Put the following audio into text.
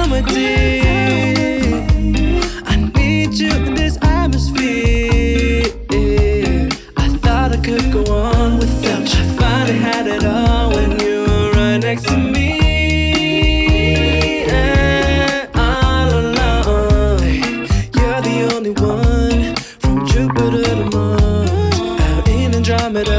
remedy. I need you in this atmosphere. I thought I could go on without you. I finally had it all when you were right next to me. And all alone, you're the only one from Jupiter to Mars, out in Andromeda.